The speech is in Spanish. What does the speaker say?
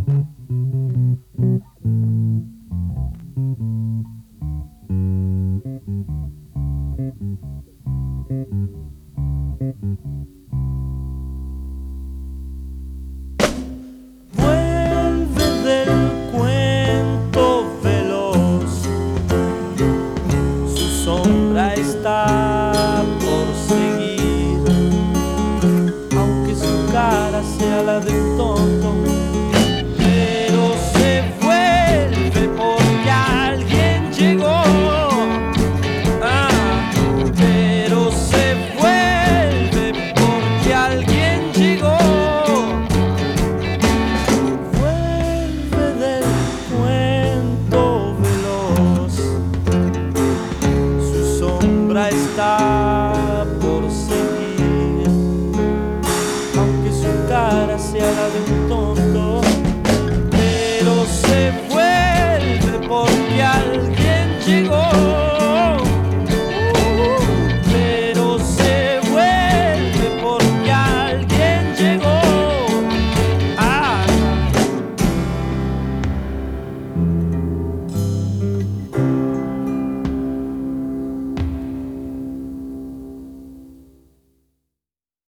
Vuelve del cuento veloz, su sombra está por seguir, aunque su cara sea la de un tonto. Pero se vuelve porque alguien llegó. Pero se vuelve porque alguien llegó. Vuelve del cuento veloz, su sombra está por seguir, aunque su cara sea la de un